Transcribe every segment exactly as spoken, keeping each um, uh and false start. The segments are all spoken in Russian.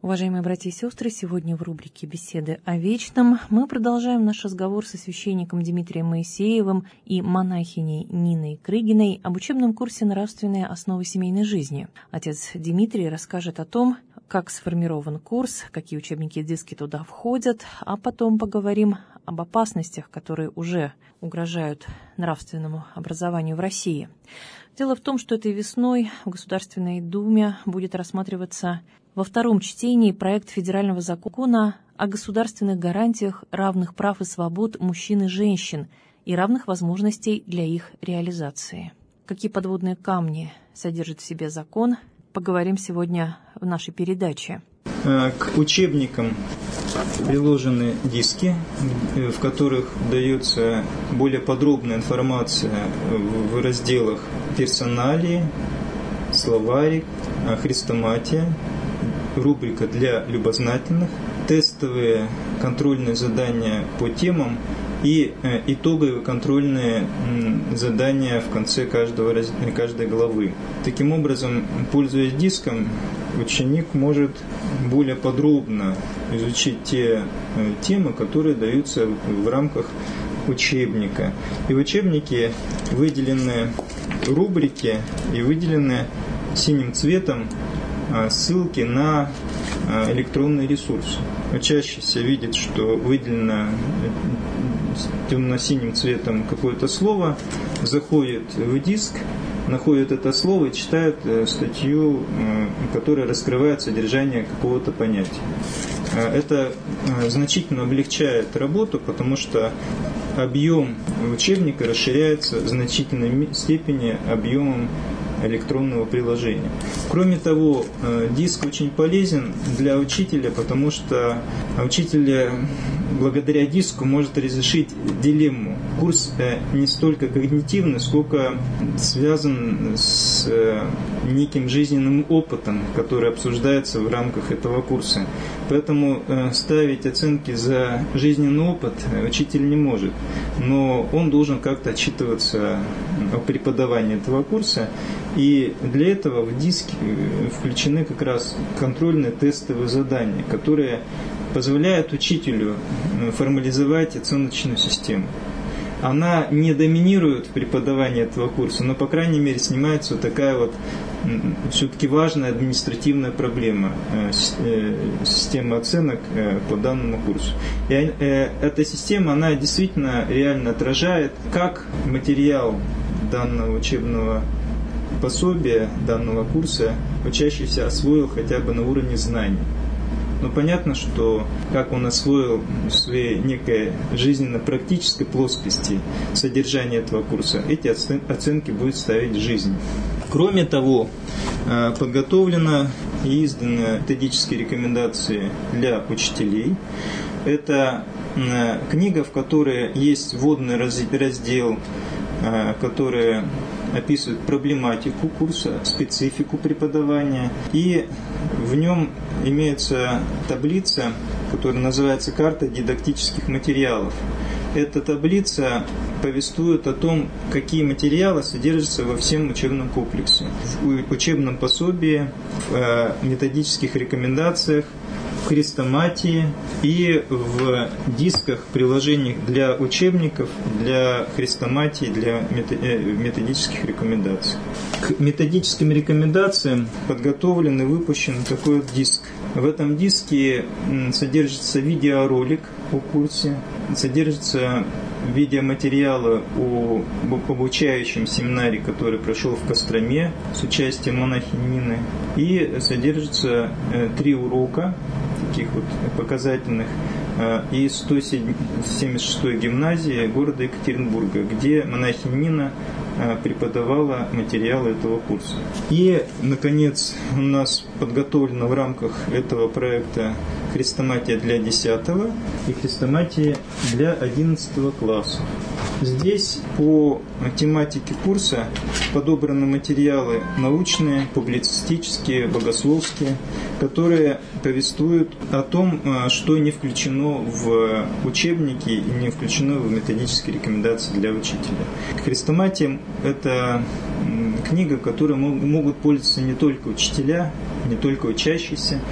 Уважаемые братья и сестры, сегодня в рубрике «Беседы о вечном» мы продолжаем наш разговор со священником Дмитрием Моисеевым и монахиней Ниной Крыгиной об учебном курсе «Нравственные основы семейной жизни». Отец Дмитрий расскажет о том, как сформирован курс, какие учебники и диски туда входят, а потом поговорим об опасностях, которые уже угрожают нравственному образованию в России. Дело в том, что этой весной в Государственной Думе будет рассматриваться во втором чтении проект федерального закона о государственных гарантиях равных прав и свобод мужчин и женщин и равных возможностей для их реализации. Какие подводные камни содержит в себе закон, поговорим сегодня в нашей передаче. К учебникам приложены диски, в которых дается более подробная информация в разделах персоналии, словарик, хрестоматия, рубрика для любознательных, тестовые контрольные задания по темам и итоговые контрольные задания в конце каждого, каждой главы. Таким образом, пользуясь диском, ученик может более подробно изучить те темы, которые даются в рамках учебника. И в учебнике выделены рубрики и выделены синим цветом ссылки на электронный ресурс. Учащийся видит, что выделено темно-синим цветом какое-то слово, заходит в диск, находит это слово и читает статью, которая раскрывает содержание какого-то понятия. Это значительно облегчает работу, потому что объем учебника расширяется в значительной степени объемом электронного приложения. Кроме того, диск очень полезен для учителя, потому что учитель благодаря диску может разрешить дилемму. Курс не столько когнитивный, сколько связан с неким жизненным опытом, который обсуждается в рамках этого курса. Поэтому ставить оценки за жизненный опыт учитель не может, но он должен как-то отчитываться о преподавании этого курса. И для этого в диск включены как раз контрольные тестовые задания, которые позволяют учителю формализовать оценочную систему. Она не доминирует в преподавании этого курса, но, по крайней мере, снимается вот такая вот все-таки важная административная проблема системы оценок по данному курсу. И эта система, она действительно реально отражает, как материал данного учебного пособия, данного курса учащийся освоил хотя бы на уровне знаний. Но понятно, что как он освоил в своей некой жизненно-практической плоскости содержание этого курса, эти оценки будет ставить жизнь. Кроме того, подготовлена и изданы методические рекомендации для учителей. Это книга, в которой есть вводный раздел, который описывает проблематику курса, специфику преподавания. И в нем имеется таблица, которая называется «Карта дидактических материалов». Эта таблица повествует о том, какие материалы содержатся во всем учебном комплексе. В учебном пособии, в методических рекомендациях, в хрестоматии и в дисках, приложениях для учебников, для хрестоматии, для методических рекомендаций. К методическим рекомендациям подготовлен и выпущен такой вот диск. В этом диске содержится видеоролик о курсе, содержится видеоматериалы о обучающем семинаре, который прошел в Костроме с участием монахини Нины, и содержится три урока, таких вот показательных, из сто семьдесят шестой гимназии города Екатеринбурга, где монахиня Нина преподавала материалы этого курса. И, наконец, у нас подготовлено в рамках этого проекта хрестоматия для десятого и хрестоматия для одиннадцатого класса. Здесь по тематике курса подобраны материалы научные, публицистические, богословские, которые повествуют о том, что не включено в учебники и не включено в методические рекомендации для учителя. Хрестоматия – это книга, которой могут пользоваться не только учителя, не только учащиеся,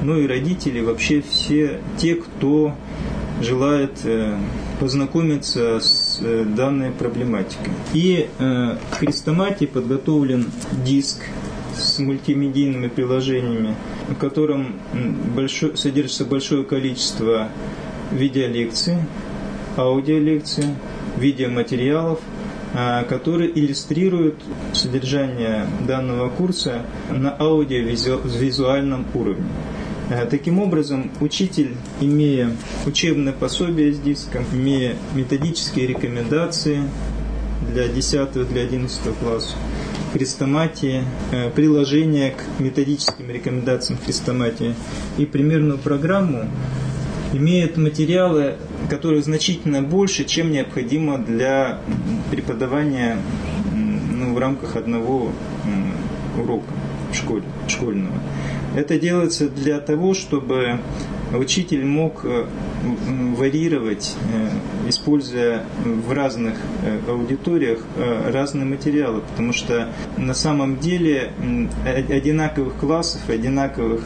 но и родители, вообще все те, кто желает познакомиться с данной проблематикой. И к хрестоматии подготовлен диск с мультимедийными приложениями, в котором большое, содержится большое количество видеолекций, аудиолекций, видеоматериалов, которые иллюстрируют содержание данного курса на аудиовизуальном уровне. Таким образом, учитель, имея учебное пособие с диском, имея методические рекомендации для десятого, для одиннадцатого класса, хрестоматии, приложение к методическим рекомендациям хрестоматии и примерную программу, имеет материалы, которые значительно больше, чем необходимо для преподавания ну, в рамках одного урока в школе, школьного. Это делается для того, чтобы учитель мог варьировать, используя в разных аудиториях разные материалы, потому что на самом деле одинаковых классов, одинаковых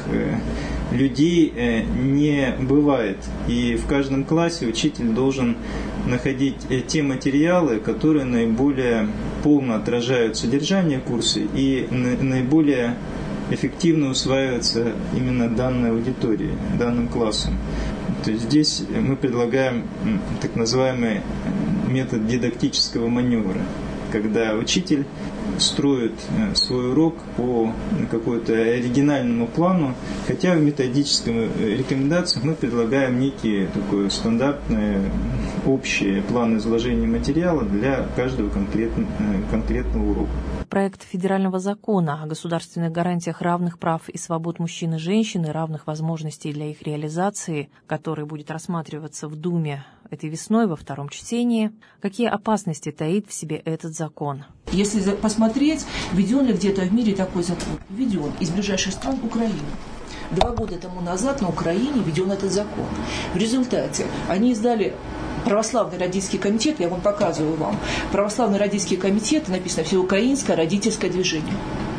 людей не бывает. И в каждом классе учитель должен находить те материалы, которые наиболее полно отражают содержание курса и наиболее эффективно усваивается именно данной аудиторией, данным классом. То есть здесь мы предлагаем так называемый метод дидактического маневра, когда учитель строит свой урок по какому-то оригинальному плану, хотя в методических рекомендациях мы предлагаем некие такой стандартные общие планы изложения материала для каждого конкретного, конкретного урока. Проект федерального закона о государственных гарантиях равных прав и свобод мужчин и женщин и равных возможностей для их реализации, который будет рассматриваться в Думе этой весной во втором чтении. Какие опасности таит в себе этот закон? Если посмотреть, введен ли где-то в мире такой закон? Введен из ближайших стран Украины. Два года тому назад на Украине введен этот закон. В результате они издали Православный родительский комитет, я вам показываю вам, Православный родительский комитет, написано «Всеукраинское родительское движение».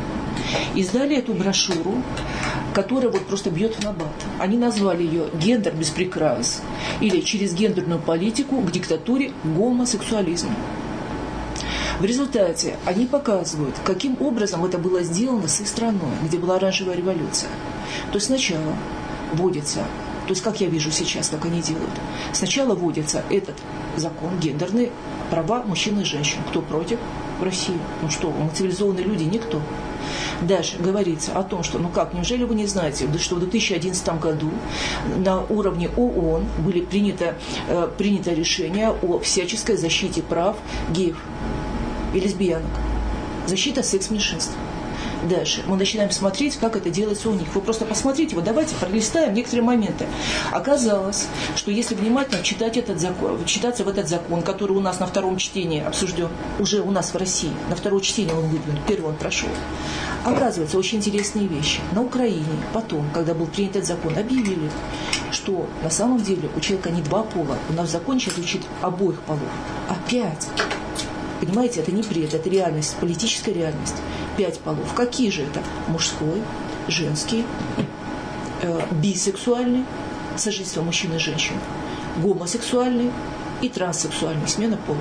Издали эту брошюру, которая вот просто бьет в набат. Они назвали ее «Гендер без прикрас» или «Через гендерную политику к диктатуре гомосексуализма». В результате они показывают, каким образом это было сделано с их страной, где была оранжевая революция. То есть сначала вводится, то есть как я вижу сейчас, как они делают, сначала вводится этот закон, гендерные права мужчин и женщин. Кто против? В России. Ну что, мы цивилизованные люди, никто. Дальше говорится о том, что, ну как, неужели вы не знаете, что в две тысячи одиннадцатом году на уровне ООН были принято, э, принято решение о всяческой защите прав геев и лесбиянок. Защита секс-меньшинств. Дальше мы начинаем смотреть, как это делается у них. Вы просто посмотрите, вот давайте пролистаем некоторые моменты. Оказалось, что если внимательно читать этот закон, читаться в этот закон, который у нас на втором чтении обсужден, уже у нас в России, на второе чтение он выдвинут, первый он прошел. Оказывается, очень интересные вещи. На Украине потом, когда был принят этот закон, объявили, что на самом деле у человека не два пола, у нас в законе сейчас звучит обоих полов, а пять. Понимаете, это не бред, это реальность, политическая реальность. Пять полов. Какие же это? Мужской, женский, э, бисексуальный, сожительство мужчин и женщин, гомосексуальный и транссексуальный, смена пола.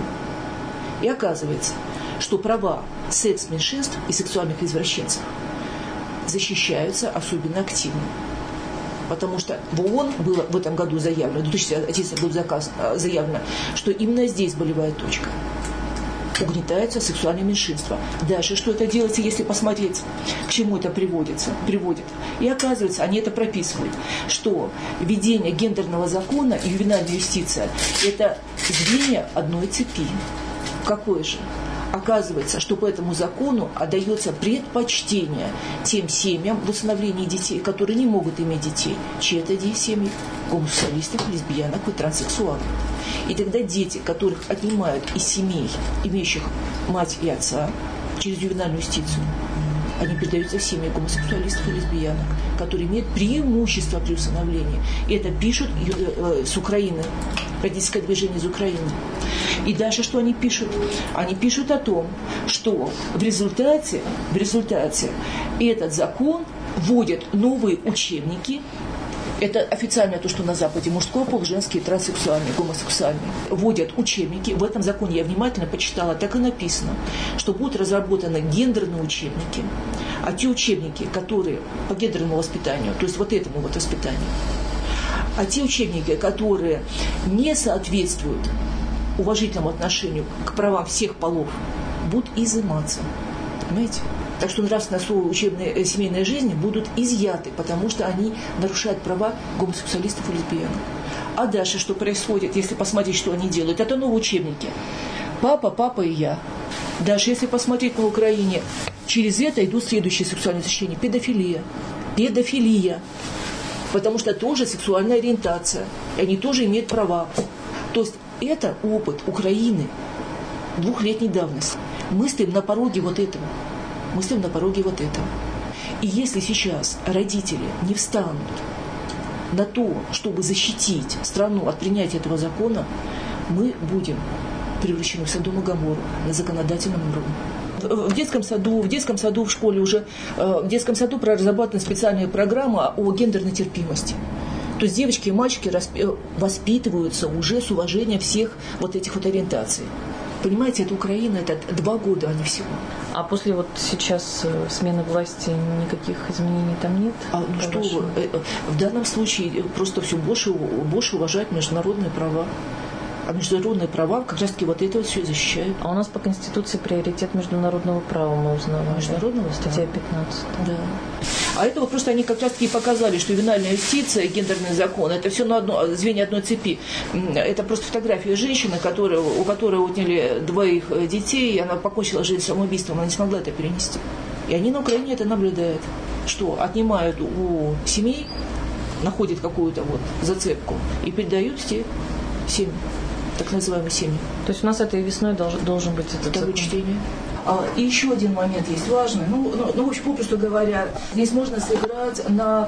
И оказывается, что права секс-меньшинств и сексуальных извращенцев защищаются особенно активно. Потому что в ООН было в этом году заявлено, в две тысячи одиннадцатом году заказ, заявлено, что именно здесь болевая точка. Угнетается сексуальное меньшинство. Дальше, что это делается, если посмотреть, к чему это приводится, приводит. И оказывается, они это прописывают, что введение гендерного закона и ювенальная юстиция – это звенья одной цепи. Какое же? Оказывается, что по этому закону отдается предпочтение тем семьям в усыновлении детей, которые не могут иметь детей. Чьи это семьи? Гомосексуалистов, лесбиянок и транссексуалов. И тогда дети, которых отнимают из семей, имеющих мать и отца, через ювенальную юстицию, они передаются в семьи гомосексуалистов и лесбиянок, которые имеют преимущество при усыновлении. И это пишут с Украины, родительское движение из Украины. И дальше что они пишут? Они пишут о том, что в результате, в результате этот закон вводит новые учебники Это официально то, что на Западе мужской пол, женский, транссексуальный, гомосексуальный. Вводят учебники. В этом законе я внимательно почитала, так и написано, что будут разработаны гендерные учебники. А те учебники, которые по гендерному воспитанию, то есть вот этому вот воспитанию, а те учебники, которые не соответствуют уважительному отношению к правам всех полов, будут изыматься. Понимаете? Так что нравственные основы учебной семейной жизни будут изъяты, потому что они нарушают права гомосексуалистов и лесбиянок. А дальше что происходит, если посмотреть, что они делают? Это новые учебники. Папа, папа и я. Дальше, если посмотреть на Украине, через это идут следующие сексуальные защищения. Педофилия. Педофилия. Потому что тоже сексуальная ориентация. И они тоже имеют права. То есть это опыт Украины двухлетней давности. Мы стоим на пороге вот этого. Мы стоим на пороге вот этого. И если сейчас родители не встанут на то, чтобы защитить страну от принятия этого закона, мы будем превращены в Содом и Гоморру на законодательном уровне. В детском саду, в детском саду, в школе уже, в детском саду разработана специальная программа о гендерной терпимости. То есть девочки и мальчики воспитываются уже с уважением всех вот этих вот ориентаций. Понимаете, это Украина, это два года, а не всего. А после вот сейчас смены власти никаких изменений там нет? А, ну что вы, в данном случае просто все больше, больше уважать международные права. А международные права как раз-таки вот это вот все защищают. А у нас по Конституции приоритет международного права, мы узнавали. Международного? Статья пятнадцать. Да. А это вот просто они как раз-таки показали, что ювенальная юстиция, гендерный закон, это все на одно, звенья одной цепи. Это просто фотография женщины, которая, у которой отняли двоих детей, и она покончила жизнь самоубийством, она не смогла это перенести. И они на Украине это наблюдают, что отнимают у семей, находят какую-то вот зацепку и передают те семьи, так называемые семьи. То есть у нас этой весной должен, должен быть этот второе закон. чтение. А, и еще один момент есть важный. Ну, ну, ну, в общем, попросту говоря, здесь можно сыграть на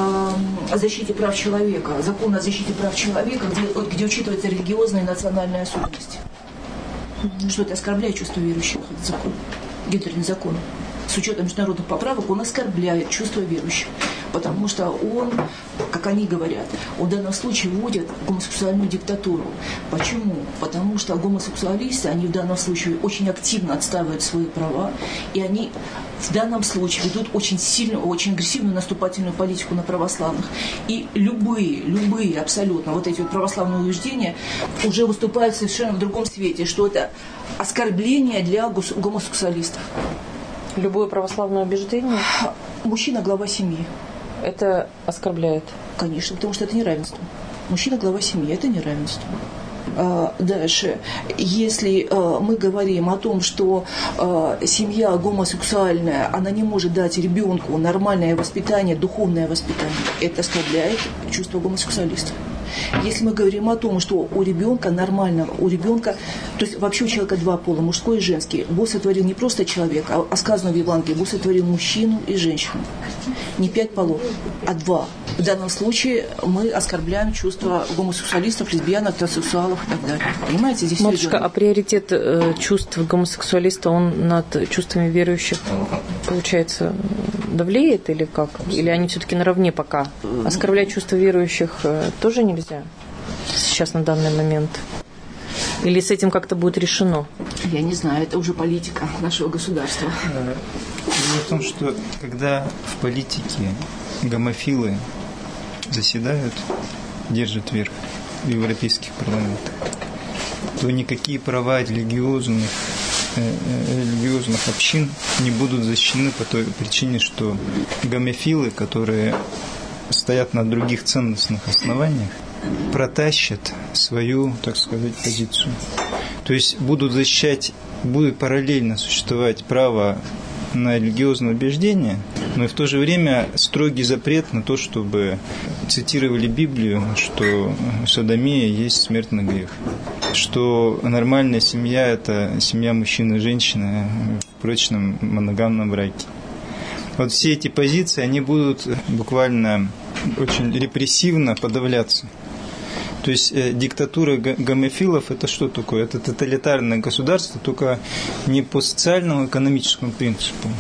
э, защите прав человека, закон о защите прав человека, где, где учитывается религиозная и национальная особенность. Mm-hmm. Что это оскорбляет чувство верующих, этот закон, гендерный закон. С учетом международных поправок он оскорбляет чувство верующих, потому что он, как они говорят, он в данном случае вводит гомосексуальную диктатуру. Почему? Потому что гомосексуалисты, они в данном случае очень активно отстаивают свои права, и они в данном случае ведут очень сильную, очень агрессивную наступательную политику на православных. И любые, любые абсолютно вот эти вот православные убеждения уже выступают совершенно в другом свете, что это оскорбление для гомосексуалистов. Любое православное убеждение? Мужчина – глава семьи. Это оскорбляет? Конечно, потому что это неравенство. Мужчина – глава семьи, это неравенство. А, дальше, если а, мы говорим о том, что а, семья гомосексуальная, она не может дать ребенку нормальное воспитание, духовное воспитание, это оскорбляет чувство гомосексуалистов. Если мы говорим о том, что у ребенка нормального, у ребенка, то есть вообще у человека два пола, мужской и женский, Бог сотворил не просто человека, а сказано в Евангелии, Бог сотворил мужчину и женщину. Не пять полов, а два. В данном случае мы оскорбляем чувства гомосексуалистов, лесбиянок, транссексуалов и так далее. Понимаете, здесь Матушка, а приоритет э, чувств гомосексуалиста, он над чувствами верующих, получается, давлеет или как? Или они все-таки наравне пока? Оскорблять чувства верующих э, тоже нельзя сейчас на данный момент? Или с этим как-то будет решено? Я не знаю, это уже политика нашего государства. Дело в том, что когда в политике гомофилы заседают, держат верх в европейских парламентах, то никакие права религиозных, э, религиозных общин не будут защищены по той причине, что гомофилы, которые стоят на других ценностных основаниях, протащат свою, так сказать, позицию. То есть будут защищать, будет параллельно существовать право на религиозное убеждение, но и в то же время строгий запрет на то, чтобы цитировали Библию, что содомия есть смертный грех, что нормальная семья – это семья мужчины и женщины в прочном моногамном браке. Вот все эти позиции, они будут буквально очень репрессивно подавляться. То есть э, диктатура гомофилов – это что такое? Это тоталитарное государство, только не по социальному экономическому принципу,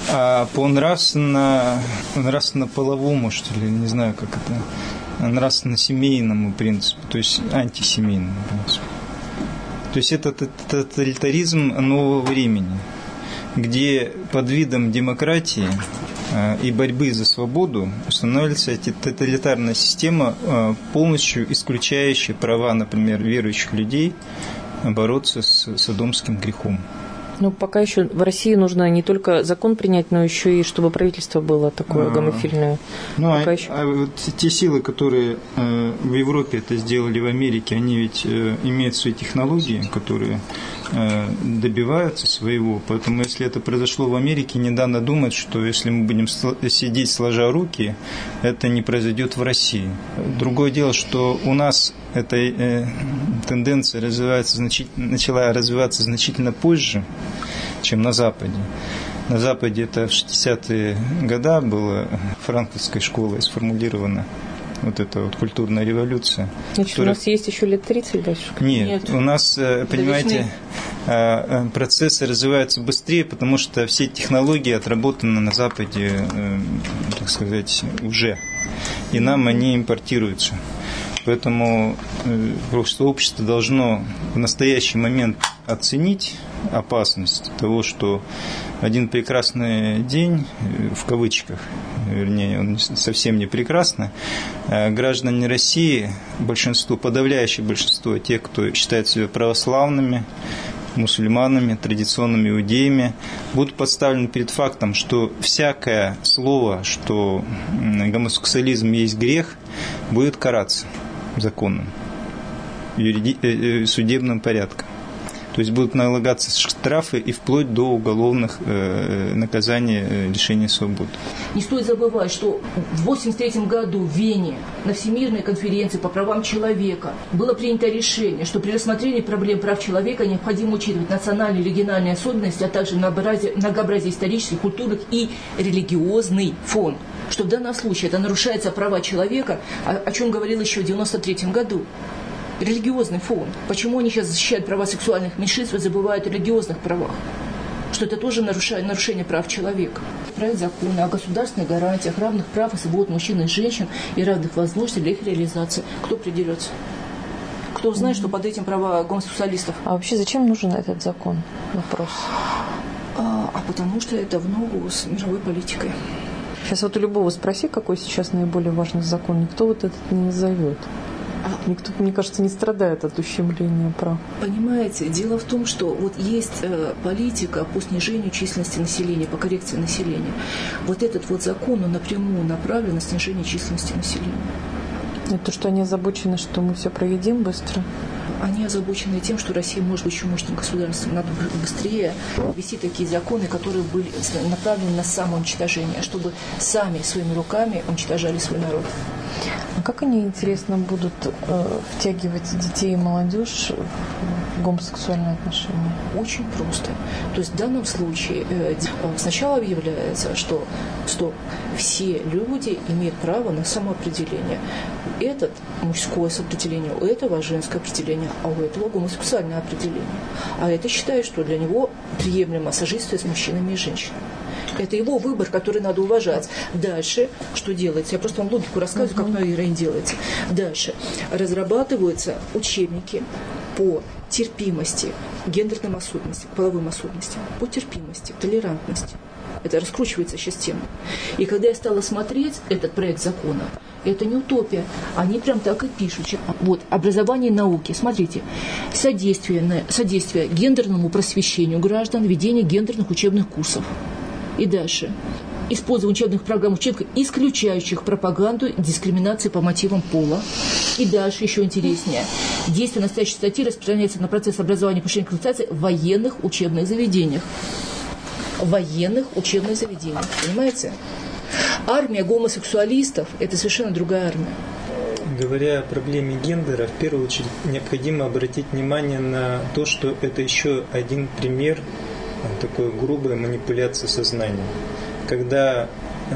А по нравственно, нравственно-половому, что ли, не знаю, как это, нравственно-семейному принципу, то есть антисемейному принципу. То есть это тоталитаризм нового времени, где под видом демократии и борьбы за свободу устанавливается тоталитарная система, полностью исключающая права, например, верующих людей бороться с содомским грехом. Ну, пока еще в России нужно не только закон принять, но еще и чтобы правительство было такое гомофильное. Ну, а, еще... а вот те силы, которые э, в Европе это сделали, в Америке, они ведь э, имеют свои технологии, которые э, добиваются своего. Поэтому, если это произошло в Америке, не надо думать, что если мы будем сидеть сложа руки, это не произойдет в России. Другое дело, что у нас эта э, тенденция развивается значительно, начала развиваться значительно позже, чем на Западе. На Западе это в шестидесятые годы была франкфуртской школой сформулирована вот эта вот культурная революция. Значит, которая... у нас есть еще лет тридцать дальше? Нет, Нет. У нас, понимаете, процессы развиваются быстрее, потому что все технологии отработаны на Западе, так сказать, уже. И нам они импортируются. Поэтому просто общество должно в настоящий момент оценить опасность того, что один прекрасный день, в кавычках, вернее, он совсем не прекрасный, граждане России, большинство, подавляющее большинство тех, кто считает себя православными, мусульманами, традиционными иудеями, будут поставлены перед фактом, что всякое слово, что гомосексуализм есть грех, будет караться законом, юриди... судебным порядком. То есть будут налагаться штрафы и вплоть до уголовных э, наказаний э, лишения свободы. Не стоит забывать, что в восемьдесят третьем году в Вене на Всемирной конференции по правам человека было принято решение, что при рассмотрении проблем прав человека необходимо учитывать национальные и региональные особенности, а также многообразие, многообразие исторических, культурных и религиозный фон. Что в данном случае это нарушается права человека, о, о чем говорил еще в девяносто третьем году. Религиозный фон. Почему они сейчас защищают права сексуальных меньшинств и забывают о религиозных правах? Что это тоже нарушает, нарушение прав человека. Проект закона о государственных гарантиях равных прав и свобод мужчин и женщин и равных возможностей для их реализации. Кто придерется? Кто узнает, mm-hmm. что под этим права гомосексуалистов? А вообще зачем нужен этот закон? Вопрос. А, а потому что это в ногу с мировой политикой. Сейчас вот у любого спроси, какой сейчас наиболее важный закон, никто вот этот не назовет. Никто, мне кажется, не страдает от ущемления прав. Понимаете, дело в том, что вот есть э, политика по снижению численности населения, по коррекции населения. Вот этот вот закон, он напрямую направлен на снижение численности населения. Это то, что они озабочены, что мы все проедим быстро? Они озабочены тем, что Россия может быть еще мощным государством. Надо быстрее ввести такие законы, которые были направлены на самоуничтожение, чтобы сами своими руками уничтожали свой народ. А как они, интересно, будут э, втягивать детей и молодежь в гомосексуальные отношения? Очень просто. То есть в данном случае э, сначала объявляется, что, что все люди имеют право на самоопределение. Этот мужское определение, у этого женское определение, а у этого гомосексуальное определение. А это считает, что для него приемлемо сожительство с мужчинами и женщинами. Это его выбор, который надо уважать. Дальше, что делается? Я просто вам логику рассказываю, как многие героини делается. Дальше. Разрабатываются учебники по терпимости, гендерным особенностям, половым особенностям, по терпимости, толерантности. Это раскручивается сейчас тема. И когда я стала смотреть этот проект закона, это не утопия. Они прям так и пишут. Вот, образование и науки. Смотрите. Содействие, содействие гендерному просвещению граждан, ведение гендерных учебных курсов. И дальше. Использование учебных программ учебников, исключающих пропаганду дискриминации по мотивам пола. И дальше еще интереснее. Действие настоящей статьи распространяется на процесс образования и повышения квалификации в военных учебных заведениях. В военных учебных заведениях. Понимаете? Армия гомосексуалистов – это совершенно другая армия. Говоря о проблеме гендера, в первую очередь необходимо обратить внимание на то, что это еще один пример такой грубой манипуляции сознанием. Когда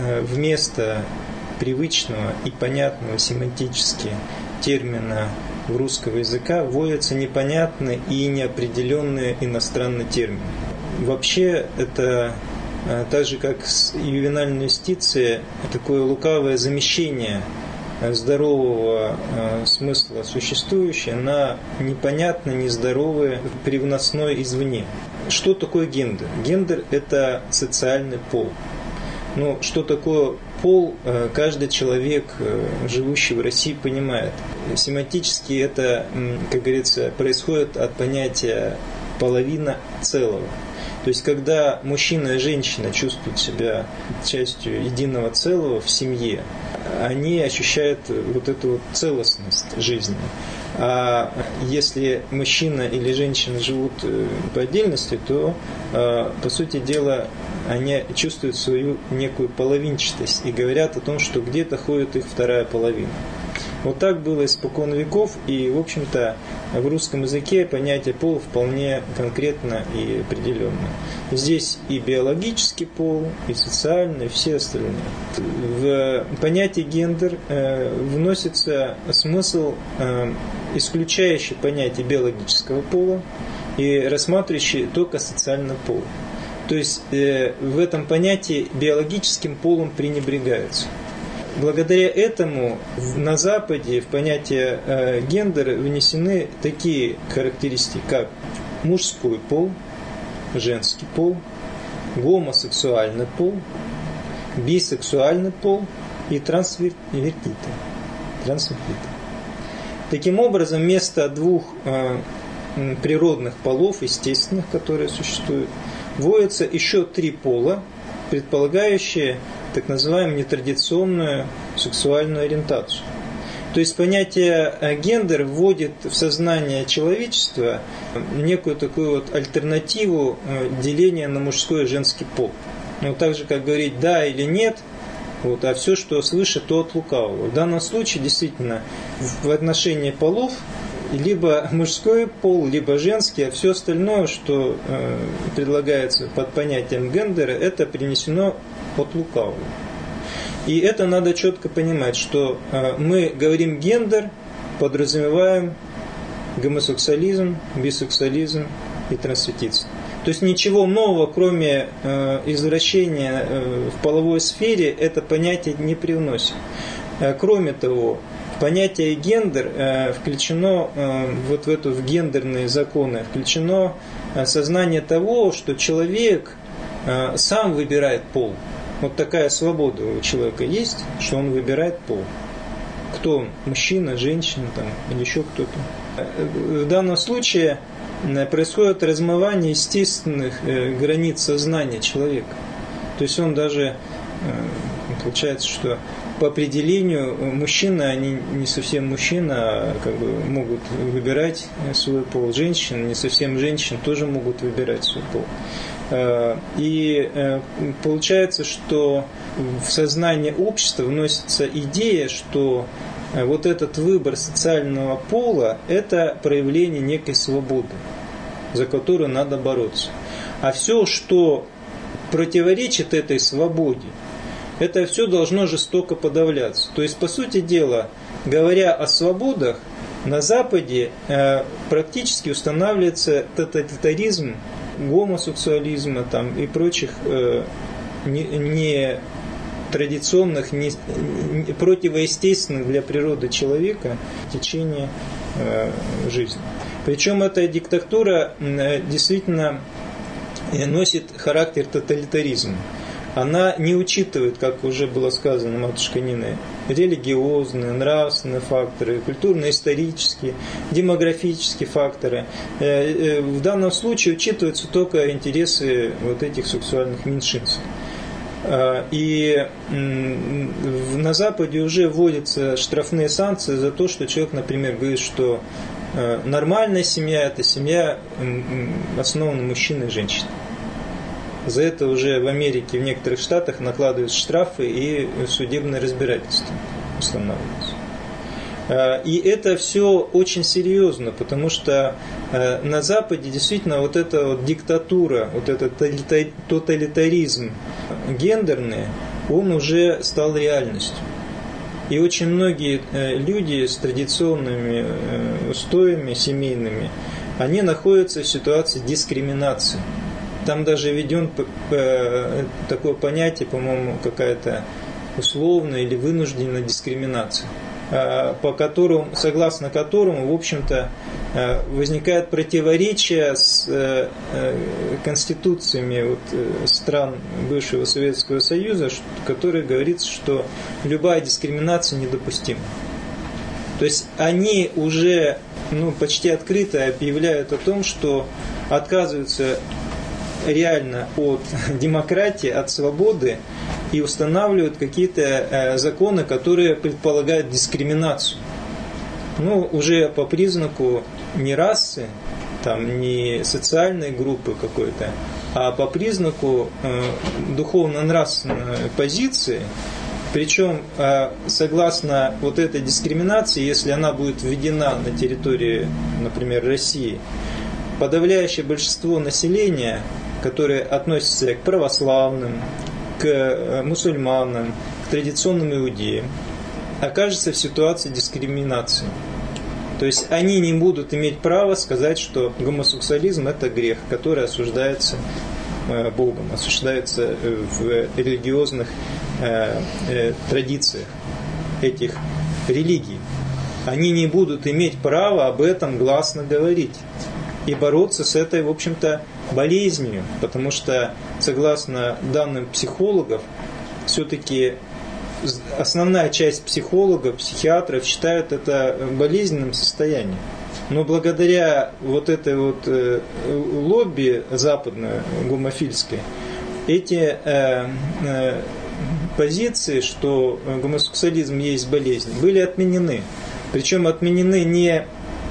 вместо привычного и понятного семантически термина в русского языка вводятся непонятные и неопределенные иностранные термины. Вообще это так же как ювенальная юстиция, такое лукавое замещение здорового смысла существующего на непонятно нездоровое, привносное извне. Что такое гендер? Гендер – это социальный пол. Ну, что такое пол, каждый человек, живущий в России, понимает. Семантически это, как говорится, происходит от понятия половина целого. То есть, когда мужчина и женщина чувствуют себя частью единого целого в семье, они ощущают вот эту вот целостность жизни. А если мужчина или женщина живут по отдельности, то, по сути дела, они чувствуют свою некую половинчатость и говорят о том, что где-то ходит их вторая половина. Вот так было испокон веков, и, в общем-то, в русском языке понятие пола вполне конкретно и определенно. Здесь и биологический пол, и социальный, и все остальные. В понятие гендер э, вносится смысл, э, исключающий понятие биологического пола и рассматривающий только социальный пол. То есть э, в этом понятии биологическим полом пренебрегается. Благодаря этому на Западе в понятие э, гендера внесены такие характеристики, как мужской пол, женский пол, гомосексуальный пол, бисексуальный пол и трансвертиты. трансвертиты. Таким образом, вместо двух э, природных полов, естественных, которые существуют, вводятся еще три пола, предполагающие так называемую нетрадиционную сексуальную ориентацию. То есть понятие гендер вводит в сознание человечества некую такую вот альтернативу деления на мужской и женский пол. Но так же, как говорить «да» или «нет», вот, а все, что слышит, то от лукавого. В данном случае, действительно, в отношении полов либо мужской пол, либо женский, а все остальное, что э, предлагается под понятием гендера, это принесено от лукавого. И это надо четко понимать, что э, мы говорим гендер, подразумеваем гомосексуализм, бисексуализм и трансвеститизм. То есть ничего нового, кроме э, извращения э, в половой сфере, это понятие не привносит. Э, кроме того, понятие гендер э, включено э, вот в эту в гендерные законы, включено э, сознание того, что человек э, сам выбирает пол. Вот такая свобода у человека есть, что он выбирает пол. Кто он? Мужчина, женщина там, или еще кто-то. В данном случае происходит размывание естественных э, границ сознания человека. То есть он даже, э, получается, что по определению мужчины, они не совсем мужчины, а как бы могут выбирать свой пол. Женщины, не совсем женщины, тоже могут выбирать свой пол. И получается, что в сознание общества вносится идея, что вот этот выбор социального пола – это проявление некой свободы, за которую надо бороться. А все, что противоречит этой свободе, это все должно жестоко подавляться. То есть, по сути дела, говоря о свободах, на Западе э, практически устанавливается тоталитаризм гомосексуализма там, и прочих э, не, не традиционных, не, не, противоестественных для природы человека течения э, жизни. Причем эта диктатура э, действительно носит характер тоталитаризма. Она не учитывает, как уже было сказано матушкой Ниной, религиозные, нравственные факторы, культурно-исторические, демографические факторы. В данном случае учитываются только интересы вот этих сексуальных меньшинств. И на Западе уже вводятся штрафные санкции за то, что человек, например, говорит, что нормальная семья – это семья, основана мужчиной и женщиной. За это уже в Америке, в некоторых штатах накладывают штрафы и судебное разбирательство устанавливается. И это все очень серьезно, потому что на Западе действительно вот эта вот диктатура, вот этот тоталитаризм гендерный, он уже стал реальностью. И очень многие люди с традиционными устоями семейными, они находятся в ситуации дискриминации. там даже введен такое понятие, по-моему, какая-то условная или вынужденная дискриминация, по которому, согласно которому, в общем-то, возникает противоречие с конституциями вот стран бывшего Советского Союза, в которых говорится, что любая дискриминация недопустима. То есть они уже ну, почти открыто объявляют о том, что отказываются реально от демократии, от свободы и устанавливают какие-то э, законы, которые предполагают дискриминацию. Ну, уже по признаку не расы, там, не социальной группы какой-то, а по признаку э, духовно-нравственной позиции. Причем, э, согласно вот этой дискриминации, если она будет введена на территории, например, России, подавляющее большинство населения, которые относятся к православным, к мусульманам, к традиционным иудеям, окажется в ситуации дискриминации. То есть они не будут иметь права сказать, что гомосексуализм – это грех, который осуждается Богом, осуждается в религиозных традициях этих религий. Они не будут иметь права об этом гласно говорить и бороться с этой, в общем-то, болезнью, потому что, согласно данным психологов, все-таки основная часть психологов, психиатров считают это болезненным состоянием. Но благодаря вот этой вот лобби западной, гомофильской, эти э, э, позиции, что гомосексуализм есть болезнь, были отменены. Причем отменены не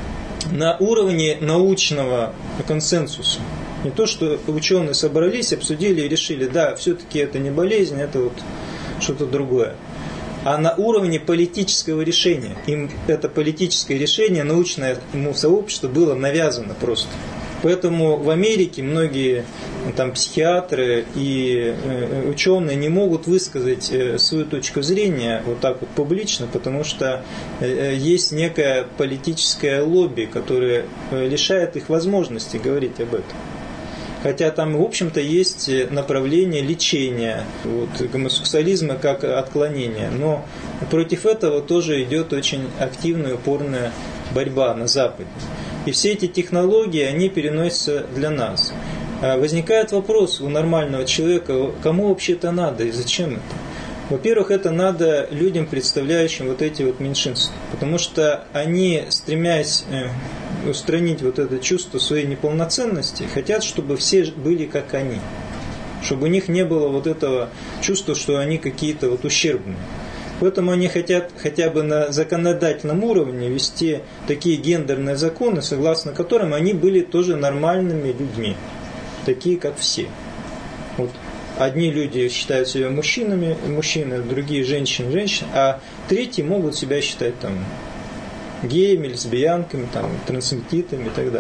на уровне научного консенсуса. Не то, что ученые собрались, обсудили и решили, да, все-таки это не болезнь, это вот что-то другое. А на уровне политического решения. Им это политическое решение, научное ему сообщество было навязано просто. Поэтому в Америке многие там, психиатры и э, ученые не могут высказать э, свою точку зрения вот так вот публично, потому что э, есть некое политическое лобби, которое э, лишает их возможности говорить об этом. Хотя там, в общем-то, есть направление лечения вот, гомосексуализма как отклонения. Но против этого тоже идет очень активная, упорная борьба на Западе. И все эти технологии, они переносятся для нас. Возникает вопрос у нормального человека, кому вообще это надо и зачем это? Во-первых, это надо людям, представляющим вот эти вот меньшинства. Потому что они, стремясь устранить вот это чувство своей неполноценности, хотят, чтобы все были как они. Чтобы у них не было вот этого чувства, что они какие-то вот ущербные. Поэтому они хотят хотя бы на законодательном уровне ввести такие гендерные законы, согласно которым они были тоже нормальными людьми. Такие, как все. Вот. Одни люди считают себя мужчинами, мужчины, другие женщины, женщины, а третьи могут себя считать там геями, лесбиянками, там, трансвеститами и так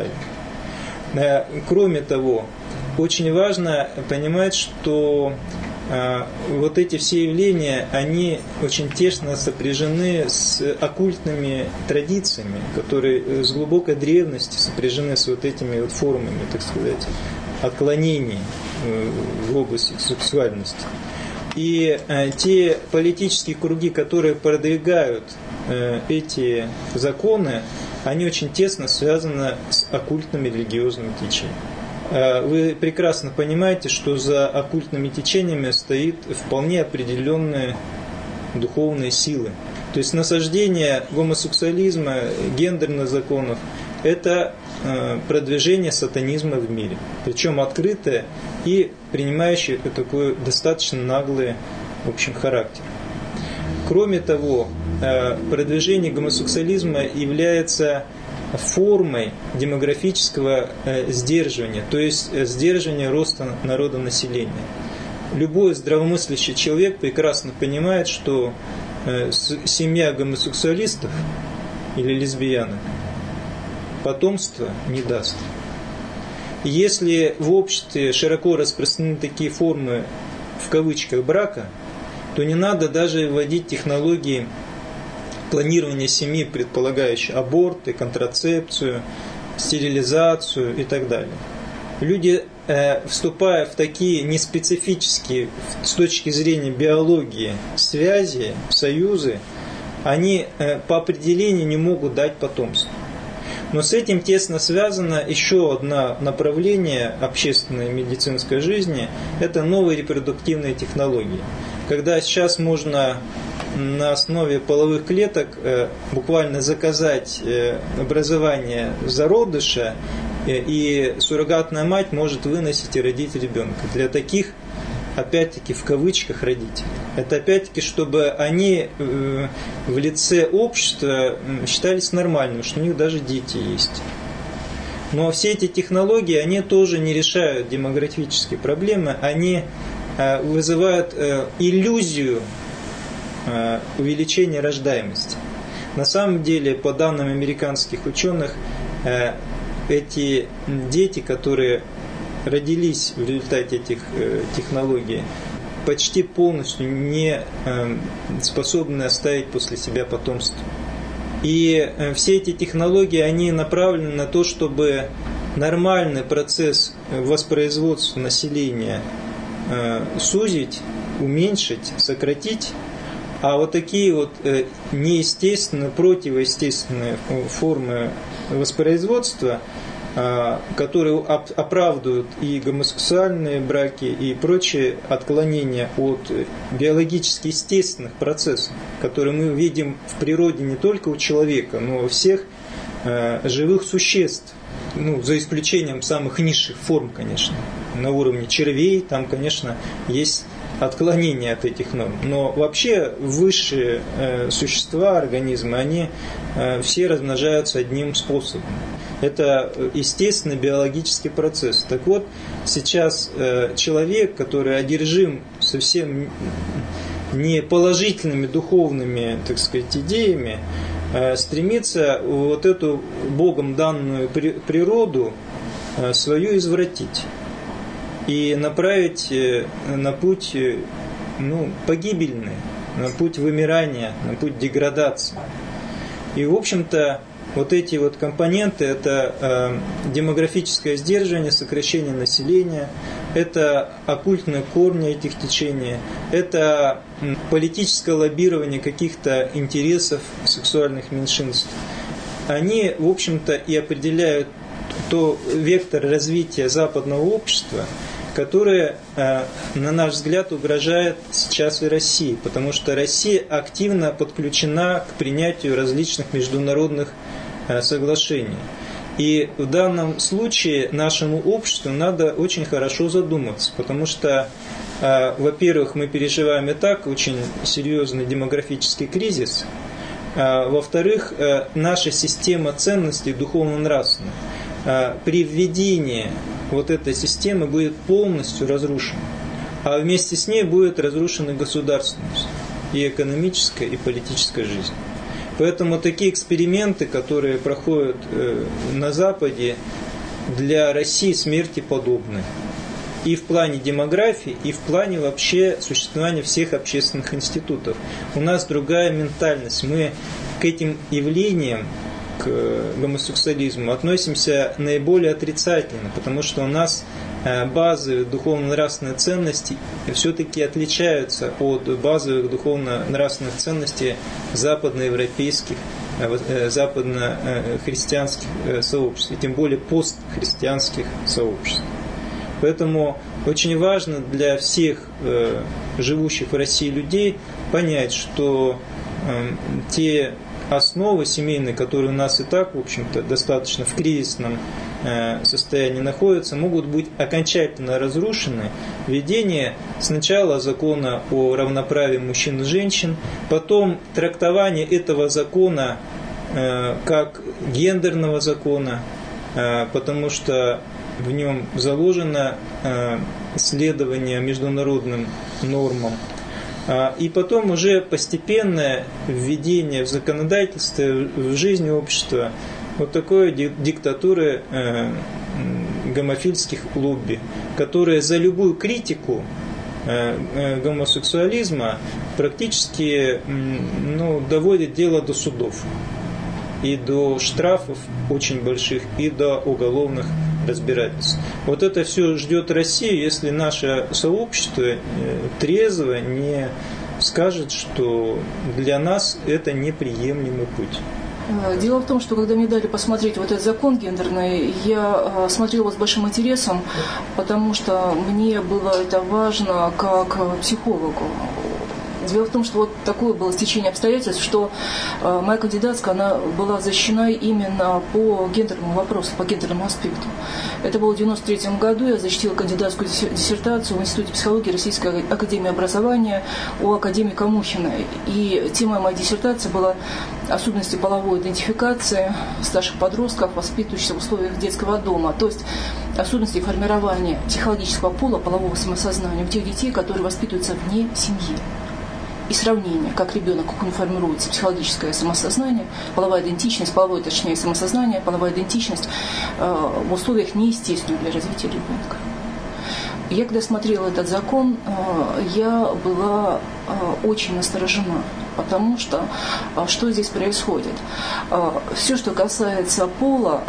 далее. Кроме того, очень важно понимать, что э, вот эти все явления, они очень тесно сопряжены с оккультными традициями, которые с глубокой древности сопряжены с вот этими вот формами, так сказать, отклонений в области сексуальности. И э, те политические круги, которые продвигают э, эти законы, они очень тесно связаны с оккультными религиозными течениями. Э, вы прекрасно понимаете, что за оккультными течениями стоит вполне определенные духовные силы. То есть насаждение гомосексуализма, гендерных законов – это продвижение сатанизма в мире. Причем открытое и принимающее такой достаточно наглый, в общем, характер. Кроме того, продвижение гомосексуализма является формой демографического сдерживания, то есть сдерживания роста народонаселения. Любой здравомыслящий человек прекрасно понимает, что семья гомосексуалистов или лесбиянок потомства не даст. Если в обществе широко распространены такие формы, в кавычках, брака, то не надо даже вводить технологии планирования семьи, предполагающие аборты, контрацепцию, стерилизацию и так далее. Люди вступая в такие неспецифические с точки зрения биологии связи, союзы, они по определению не могут дать потомство. Но с этим тесно связано еще одно направление общественной медицинской жизни – это новые репродуктивные технологии. Когда сейчас можно на основе половых клеток буквально заказать образование зародыша, и суррогатная мать может выносить и родить ребенка. Для таких, опять-таки, в кавычках, родителей. Это опять-таки, чтобы они в лице общества считались нормальными, что у них даже дети есть. Но все эти технологии, они тоже не решают демографические проблемы, они вызывают иллюзию увеличения рождаемости. На самом деле, по данным американских ученых, эти дети, которые родились в результате этих технологий, почти полностью не способны оставить после себя потомство. И все эти технологии, они направлены на то, чтобы нормальный процесс воспроизводства населения сузить, уменьшить, сократить, а вот такие вот неестественные, противоестественные формы воспроизводства, которые оправдывают и гомосексуальные браки, и прочие отклонения от биологически естественных процессов, которые мы видим в природе не только у человека, но и у всех живых существ, ну, за исключением самых низших форм, конечно, на уровне червей, там, конечно, есть отклонения от этих норм. Но вообще высшие э, существа, организмы, они э, все размножаются одним способом. Это естественный биологический процесс. Так вот, сейчас э, человек, который одержим совсем не положительными духовными, так сказать, идеями, э, стремится вот эту Богом данную при, природу э, свою извратить и направить на путь, ну, погибельный, на путь вымирания, на путь деградации. И, в общем-то, вот эти вот компоненты – это э, демографическое сдерживание, сокращение населения, это оккультные корни этих течений, это политическое лоббирование каких-то интересов сексуальных меньшинств. Они, в общем-то, и определяют то вектор развития западного общества, которое, на наш взгляд, угрожает сейчас и России, потому что Россия активно подключена к принятию различных международных соглашений. И в данном случае нашему обществу надо очень хорошо задуматься, потому что, во-первых, мы переживаем и так очень серьезный демографический кризис, во-вторых, наша система ценностей духовно-нравственных при введении вот этой системы будет полностью разрушена, а вместе с ней будет разрушена государственность, и экономическая, и политическая жизнь. Поэтому такие эксперименты, которые проходят на Западе, для России смерти подобны. И в плане демографии, и в плане вообще существования всех общественных институтов. У нас другая ментальность. Мы к этим явлениям, к гомосексуализму, относимся наиболее отрицательно, потому что у нас базовые духовно-нравственные ценности все-таки отличаются от базовых духовно-нравственных ценностей западноевропейских, западно-христианских сообществ, и тем более постхристианских сообществ. Поэтому очень важно для всех живущих в России людей понять, что те основы семейные, которые у нас и так, в общем-то, достаточно в кризисном состоянии находятся, могут быть окончательно разрушены введение сначала закона о равноправии мужчин и женщин, потом трактование этого закона как гендерного закона, потому что в нем заложено следование международным нормам. И потом уже постепенное введение в законодательство, в жизнь общества вот такой диктатуры гомофильских лобби, которые за любую критику гомосексуализма практически, ну, доводят дело до судов и до штрафов очень больших, и до уголовных разбирательств. Вот это все ждет Россию, если наше сообщество трезво не скажет, что для нас это неприемлемый путь. Дело в том, что когда мне дали посмотреть вот этот закон гендерный, я смотрела его с большим интересом, потому что мне было это важно как психологу. Дело в том, что вот такое было стечение обстоятельств, что э, моя кандидатская, она была защищена именно по гендерному вопросу, по гендерному аспекту. Это было в девяносто третьем году, я защитила кандидатскую диссертацию в Институте психологии Российской академии образования у академика Мухина. И тема моей диссертации была особенности половой идентификации старших подростков, воспитывающихся в условиях детского дома. То есть особенности формирования психологического пола, полового самосознания у тех детей, которые воспитываются вне семьи. И сравнение, как ребенок, как он формируется, психологическое самосознание, половая идентичность, половое, точнее, самосознание, половая идентичность э, в условиях неестественных для развития ребенка. Я, когда смотрела этот закон, э, я была э, очень насторожена, потому что э, что здесь происходит? Э, все, что касается пола,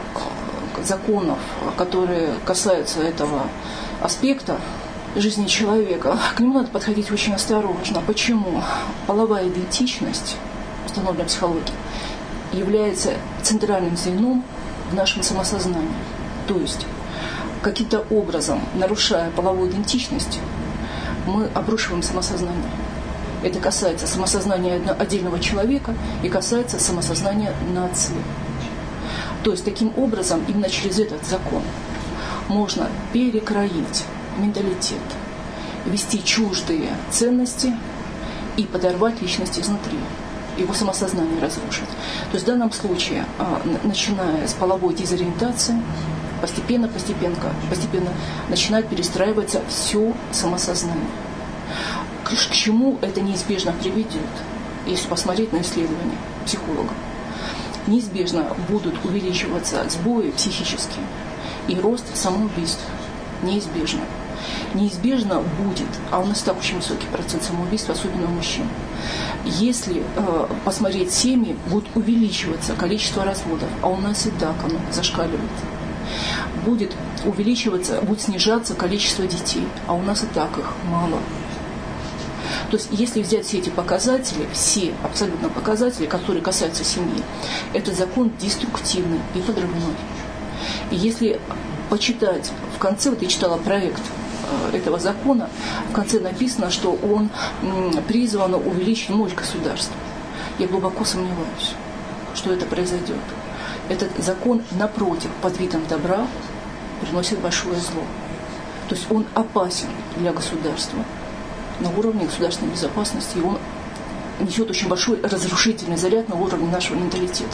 э, законов, которые касаются этого аспекта, жизни человека, к нему надо подходить очень осторожно. Почему? Половая идентичность, установленная в психологии, является центральным звеном в нашем самосознании. То есть, каким-то образом, нарушая половую идентичность, мы обрушиваем самосознание. Это касается самосознания отдельного человека и касается самосознания нации. То есть, таким образом, именно через этот закон можно перекроить менталитет, ввести чуждые ценности и подорвать личность изнутри, его самосознание разрушить. То есть в данном случае, начиная с половой дезориентации, постепенно, постепенно, постепенно начинает перестраиваться все самосознание. К чему это неизбежно приведет, если посмотреть на исследования психологов? Неизбежно будут увеличиваться сбои психические и рост самоубийств. Неизбежно. Неизбежно будет, а у нас так очень высокий процент самоубийств, особенно у мужчин. Если э, посмотреть семьи, будет увеличиваться количество разводов, а у нас и так оно зашкаливает. Будет увеличиваться, будет снижаться количество детей, а у нас и так их мало. То есть, если взять все эти показатели, все абсолютно показатели, которые касаются семьи, этот закон деструктивный и подрывной. И если почитать, в конце, вот я читала проект этого закона, в конце написано, что он призван увеличить мощь государства. Я глубоко сомневаюсь, что это произойдет. Этот закон, напротив, под видом добра приносит большое зло. То есть он опасен для государства на уровне государственной безопасности, и он несет очень большой разрушительный заряд на уровне нашего менталитета.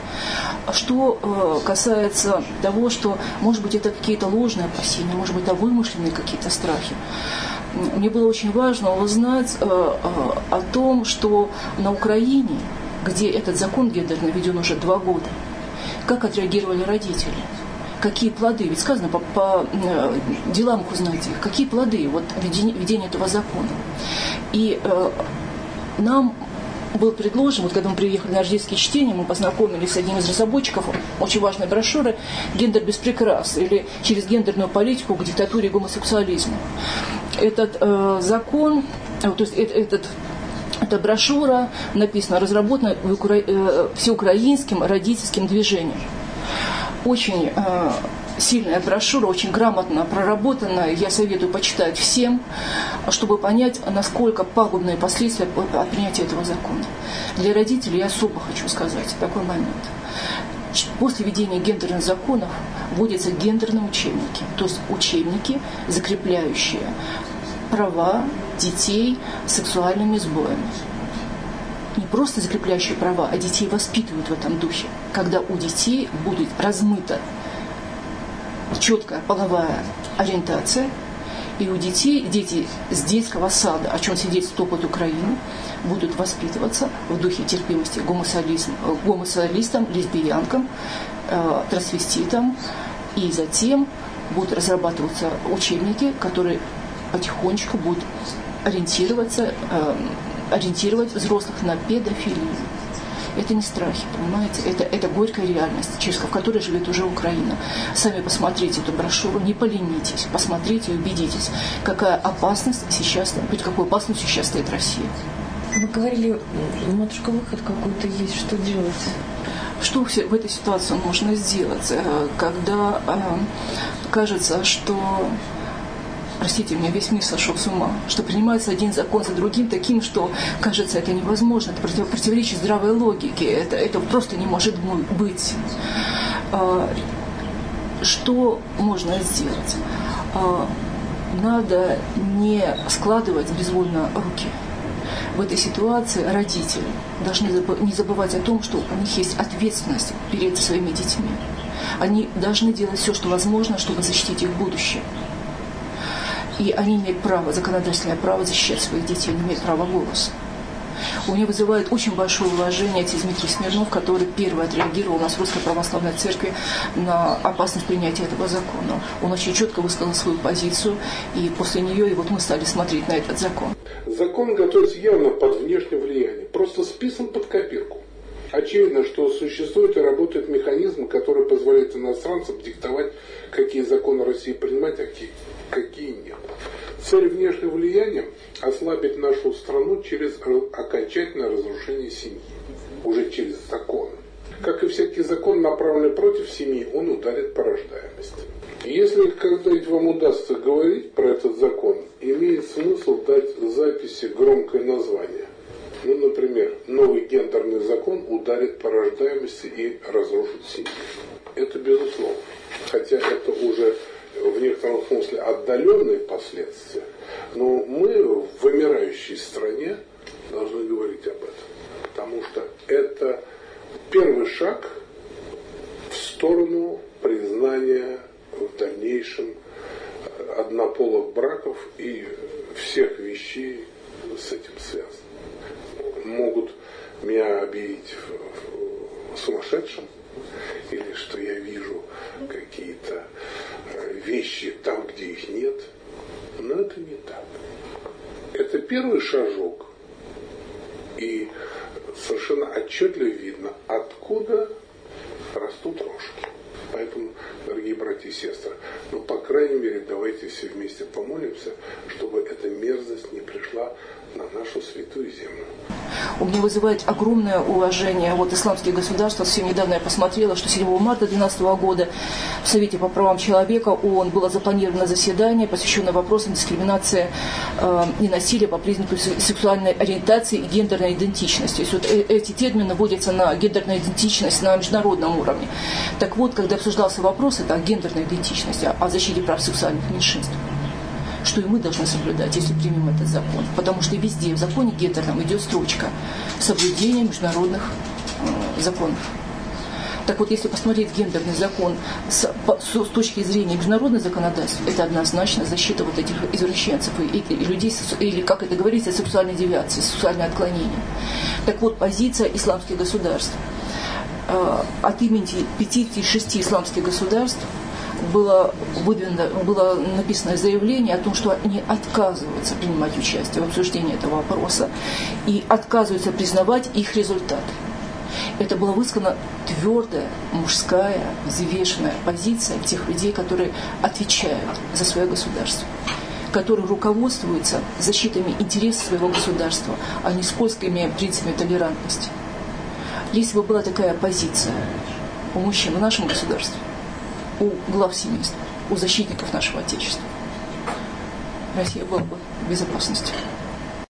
Что э, касается того, что, может быть, это какие-то ложные опасения, может быть, это вымышленные какие-то страхи. Мне было очень важно узнать э, э, о том, что на Украине, где этот закон гендерный введен уже два года, как отреагировали родители, какие плоды, ведь сказано по, по э, делам их узнать их, какие плоды вот, введения, введения этого закона. И э, нам был предложен, вот когда мы приехали на рождественские чтения, мы познакомились с одним из разработчиков очень важной брошюры «Гендер без прикрас» или «Через гендерную политику к диктатуре и гомосексуализму». Этот э, закон, э, то есть э, этот, эта брошюра написана, разработана в, э, всеукраинским родительским движением. Очень э, сильная брошюра, очень грамотно проработанная. Я советую почитать всем, чтобы понять, насколько пагубные последствия от принятия этого закона. Для родителей я особо хочу сказать такой момент. После введения гендерных законов вводятся гендерные учебники, то есть учебники, закрепляющие права детей с сексуальными сбоями. Не просто закрепляющие права, а детей воспитывают в этом духе, когда у детей будет размыта четкая половая ориентация, и у детей, дети с детского сада, о чем свидетельствует опыт Украины, будут воспитываться в духе терпимости к гомосексуалистам, лесбиянкам, э, трансвеститам, и затем будут разрабатываться учебники, которые потихонечку будут ориентироваться, э, ориентировать взрослых на педофилию. Это не страхи, понимаете? Это, это горькая реальность, через в которой живет уже Украина. Сами посмотрите эту брошюру, не поленитесь, посмотрите и убедитесь, какая опасность сейчас, перед какой опасностью сейчас стоит Россия. Вы говорили, матушка, выход какой-то есть, что делать? Что в этой ситуации можно сделать, когда э, кажется, что, простите меня, весь мир сошел с ума, что принимается один закон за другим таким, что кажется, это невозможно, это против, противоречит здравой логике, это, это просто не может быть. Э, что можно сделать? Э, надо не складывать безвольно руки. В этой ситуации родители должны не забывать о том, что у них есть ответственность перед своими детьми. Они должны делать все, что возможно, чтобы защитить их будущее. И они имеют право, законодательное право защищать своих детей, они имеют право голоса. У меня вызывает очень большое уважение отец Дмитрий Смирнов, который первый отреагировал у нас в Русской Православной Церкви на опасность принятия этого закона. Он очень четко высказал свою позицию, и после нее и вот мы стали смотреть на этот закон. Закон готовится явно под внешнее влияние, просто списан под копирку. Очевидно, что существует и работает механизм, который позволяет иностранцам диктовать, какие законы России принимать, а какие нет. Цель внешнего влияния – ослабить нашу страну через окончательное разрушение семьи, уже через закон. Как и всякий закон, направленный против семьи, он ударит по рождаемости. Если когда-нибудь вам удастся говорить про этот закон, имеет смысл дать записи громкое название. Ну, например, новый гендерный закон ударит по рождаемости и разрушит семью. Это безусловно. Хотя это уже в некотором смысле отдаленные последствия. Но мы в вымирающей стране должны говорить об этом. Потому что это первый шаг в сторону признания в дальнейшем однополых браков и всех вещей с этим связанных. Могут меня объявить сумасшедшим, или что я вижу какие-то вещи там, где их нет. Но это не так. Это первый шажок. И совершенно отчетливо видно, откуда растут рожки. Поэтому, дорогие братья и сестры, ну, по крайней мере, давайте все вместе помолимся, чтобы эта мерзость не пришла на нашу святую землю. У меня вызывает огромное уважение вот исламские государства. Совсем недавно я посмотрела, что седьмого марта две тысячи двенадцатого года в Совете по правам человека ООН было запланировано заседание, посвященное вопросам дискриминации э, и насилия по признаку сексуальной ориентации и гендерной идентичности. То есть вот эти термины вводятся на гендерную идентичность на международном уровне. Так вот, когда обсуждался вопрос это о гендерной идентичности, о защите прав сексуальных меньшинств, что и мы должны соблюдать, если примем этот закон. Потому что везде в законе гендерном идет строчка соблюдения международных э, законов. Так вот, если посмотреть гендерный закон с, по, с, с точки зрения международного законодательства, это однозначно защита вот этих извращенцев и, и, и людей, или, как это говорится, сексуальной девиации, сексуальное отклонение. Так вот, позиция исламских государств. Э, от имени пятидесяти шести исламских государств было, выдвинуто, было написано заявление о том, что они отказываются принимать участие в обсуждении этого вопроса и отказываются признавать их результат. Это была высказана твердая, мужская, взвешенная позиция тех людей, которые отвечают за свое государство, которые руководствуются защитами интересов своего государства, а не скользкими принципами толерантности. Если бы была такая позиция у мужчин в нашем государстве, у глав семейств, у защитников нашего Отечества, Россия была бы в безопасности.